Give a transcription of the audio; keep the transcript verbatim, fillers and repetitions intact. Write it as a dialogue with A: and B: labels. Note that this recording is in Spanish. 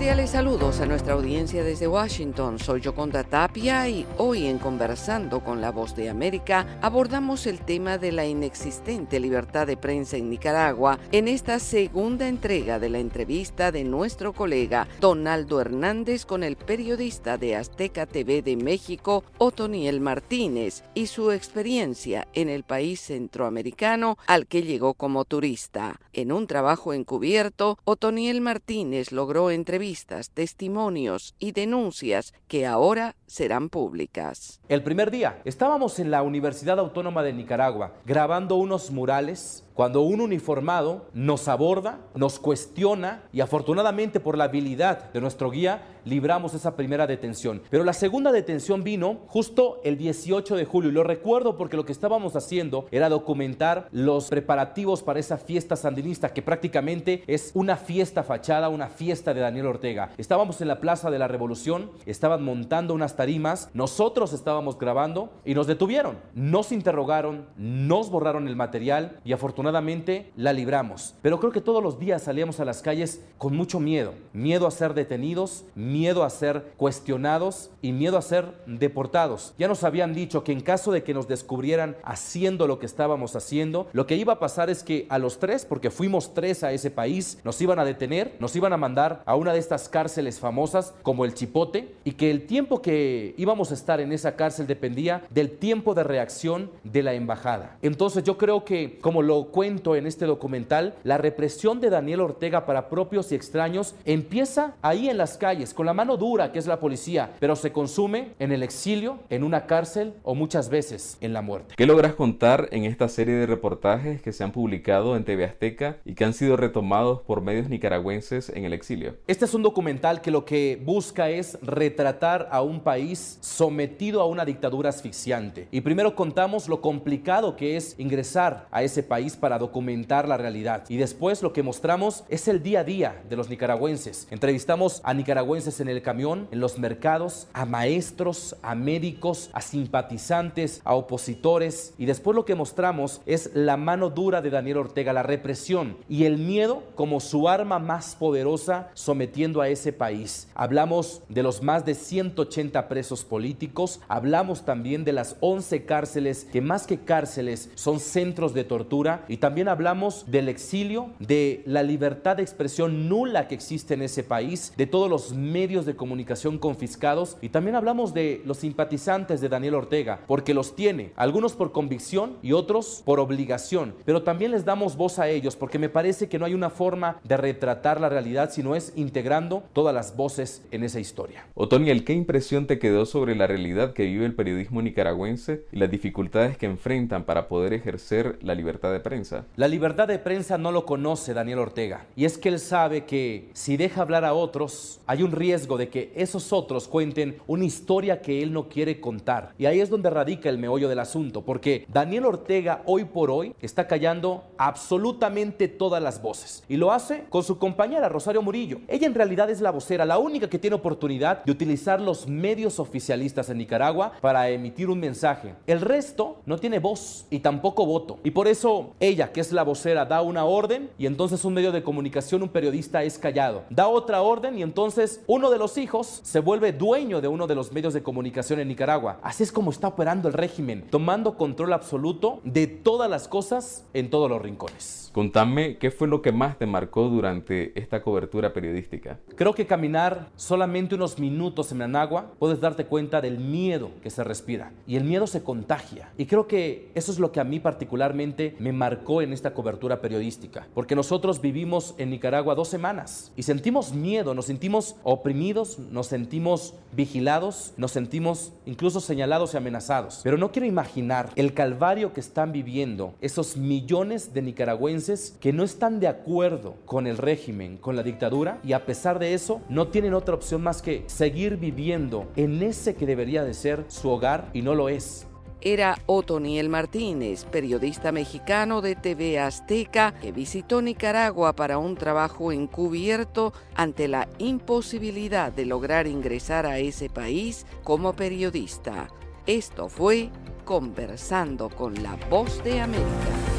A: Cordiales saludos a nuestra audiencia desde Washington. Soy Yoconda Tapia y hoy en Conversando con la Voz de América abordamos el tema de la inexistente libertad de prensa en Nicaragua en esta segunda entrega de la entrevista de nuestro colega Donaldo Hernández con el periodista de Azteca T V de México, Otoniel Martínez, y su experiencia en el país centroamericano al que llegó como turista. En un trabajo encubierto, Otoniel Martínez logró entre entrevistas, testimonios y denuncias que ahora serán públicas.
B: El primer día estábamos en la Universidad Autónoma de Nicaragua grabando unos murales cuando un uniformado nos aborda, nos cuestiona y afortunadamente por la habilidad de nuestro guía libramos esa primera detención. Pero la segunda detención vino justo el dieciocho de julio y lo recuerdo porque lo que estábamos haciendo era documentar los preparativos para esa fiesta sandinista que prácticamente es una fiesta fachada, una fiesta de Daniel Ortega. Estábamos en la Plaza de la Revolución, estaban montando unas tarimas, nosotros estábamos grabando y nos detuvieron. Nos interrogaron, nos borraron el material y afortunadamente Afortunadamente la libramos, pero creo que todos los días salíamos a las calles con mucho miedo, miedo a ser detenidos, miedo a ser cuestionados y miedo a ser deportados. Ya nos habían dicho que en caso de que nos descubrieran haciendo lo que estábamos haciendo, lo que iba a pasar es que a los tres, porque fuimos tres a ese país, nos iban a detener, nos iban a mandar a una de estas cárceles famosas como el Chipote y que el tiempo que íbamos a estar en esa cárcel dependía del tiempo de reacción de la embajada. Entonces yo creo que, como lo cuento en este documental, la represión de Daniel Ortega para propios y extraños empieza ahí en las calles, con la mano dura que es la policía, pero se consume en el exilio, en una cárcel o muchas veces en la muerte.
C: ¿Qué logras contar en esta serie de reportajes que se han publicado en T V Azteca y que han sido retomados por medios nicaragüenses en el exilio?
B: Este es un documental que lo que busca es retratar a un país sometido a una dictadura asfixiante. Y primero contamos lo complicado que es ingresar a ese país para documentar la realidad. Y después lo que mostramos es el día a día de los nicaragüenses. Entrevistamos a nicaragüenses en el camión, en los mercados, a maestros, a médicos, a simpatizantes, a opositores. Y después lo que mostramos es la mano dura de Daniel Ortega, la represión y el miedo como su arma más poderosa sometiendo a ese país. Hablamos de los más de ciento ochenta presos políticos. Hablamos también de las once cárceles que más que cárceles son centros de tortura. Y también hablamos del exilio, de la libertad de expresión nula que existe en ese país, de todos los medios de comunicación confiscados y también hablamos de los simpatizantes de Daniel Ortega, porque los tiene, algunos por convicción y otros por obligación, pero también les damos voz a ellos porque me parece que no hay una forma de retratar la realidad, sino es integrando todas las voces en esa historia.
C: Otoniel, ¿qué impresión te quedó sobre la realidad que vive el periodismo nicaragüense y las dificultades que enfrentan para poder ejercer la libertad de prensa?
B: La libertad de prensa no lo conoce Daniel Ortega, y es que él sabe que si deja hablar a otros, hay un riesgo de que esos otros cuenten una historia que él no quiere contar. Y ahí es donde radica el meollo del asunto, porque Daniel Ortega hoy por hoy está callando absolutamente todas las voces, y lo hace con su compañera Rosario Murillo. Ella en realidad es la vocera, la única que tiene oportunidad de utilizar los medios oficialistas en Nicaragua para emitir un mensaje. El resto no tiene voz y tampoco voto, y por eso ella, que es la vocera, da una orden y entonces un medio de comunicación, un periodista es callado. Da otra orden y entonces uno de los hijos se vuelve dueño de uno de los medios de comunicación en Nicaragua. Así es como está operando el régimen, tomando control absoluto de todas las cosas en todos los rincones.
C: Contame, ¿qué fue lo que más te marcó durante esta cobertura periodística?
B: Creo que caminar solamente unos minutos en Managua puedes darte cuenta del miedo que se respira y el miedo se contagia. Y creo que eso es lo que a mí particularmente me marcó en esta cobertura periodística, porque nosotros vivimos en Nicaragua dos semanas y sentimos miedo, nos sentimos oprimidos, nos sentimos vigilados, nos sentimos incluso señalados y amenazados. Pero no quiero imaginar el calvario que están viviendo esos millones de nicaragüenses que no están de acuerdo con el régimen, con la dictadura, y a pesar de eso no tienen otra opción más que seguir viviendo en ese que debería de ser su hogar y no lo es.
A: Era Otoniel Martínez, periodista mexicano de T V Azteca, que visitó Nicaragua para un trabajo encubierto ante la imposibilidad de lograr ingresar a ese país como periodista. Esto fue Conversando con la Voz de América.